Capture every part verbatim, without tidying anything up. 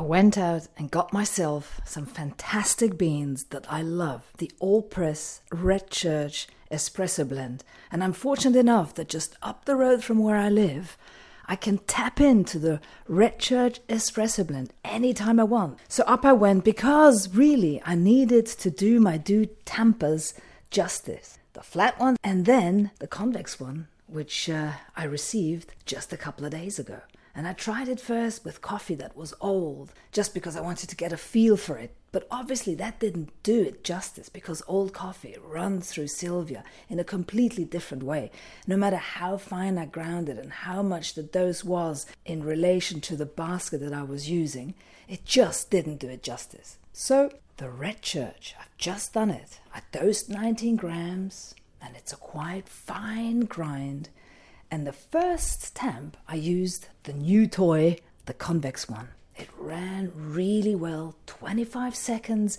I went out and got myself some fantastic beans that I love, the all-press Red Church espresso blend. And I'm fortunate enough that just up the road from where I live, I can tap into the Red Church espresso blend anytime I want. So up I went because really I needed to do my Dew Tampers justice. The flat one and then the convex one, which uh, I received just a couple of days ago. And I tried it first with coffee that was old, just because I wanted to get a feel for it. But obviously that didn't do it justice, because old coffee runs through Sylvia in a completely different way. No matter how fine I ground it and how much the dose was in relation to the basket that I was using, it just didn't do it justice. So the Red Church, I've just done it. I dosed nineteen grams, and it's a quite fine grind. And the first tamp, I used the new toy, the convex one. It ran really well, twenty-five seconds,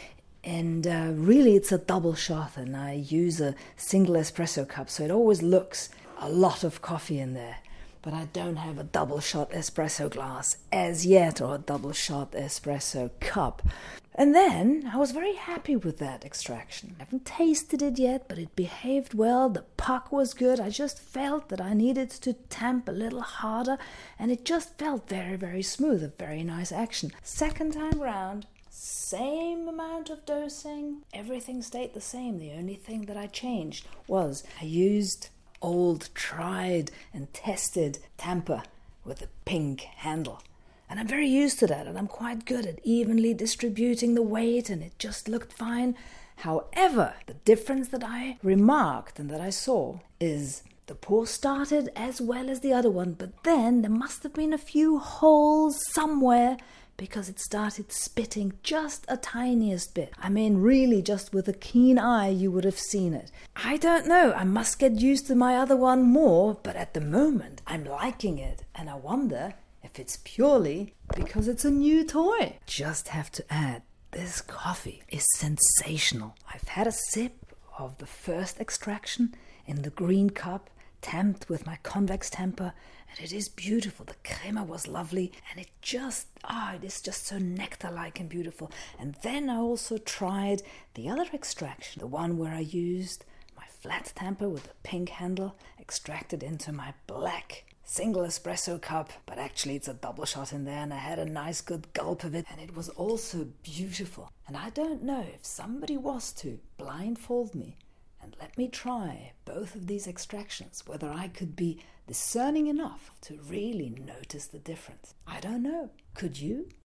and uh, really it's a double shot, and I use a single espresso cup, so it always looks a lot of coffee in there. But I don't have a double shot espresso glass as yet, or a double shot espresso cup. And then I was very happy with that extraction. I haven't tasted it yet, but it behaved well. The puck was good. I just felt that I needed to tamp a little harder, and it just felt very, very smooth. A very nice action. Second time round, same amount of dosing. Everything stayed the same. The only thing that I changed was I used old, tried and tested tamper with a pink handle. And I'm very used to that, and I'm quite good at evenly distributing the weight, and it just looked fine. However, the difference that I remarked and that I saw is the pour started as well as the other one, but then there must have been a few holes somewhere because it started spitting just a tiniest bit. I mean, really, just with a keen eye, you would have seen it. I don't know, I must get used to my other one more, but at the moment, I'm liking it, and I wonder if it's purely because it's a new toy. Just have to add, this coffee is sensational. I've had a sip of the first extraction in the green cup, tamped with my convex tamper, and it is beautiful. The crema was lovely, and it just, ah, it is just so nectar-like and beautiful. And then I also tried the other extraction, the one where I used my flat tamper with a pink handle, extracted into my black single espresso cup, but actually it's a double shot in there, and I had a nice good gulp of it, and it was also beautiful. And I don't know if somebody was to blindfold me and let me try both of these extractions, whether I could be discerning enough to really notice the difference. I don't know. Could you?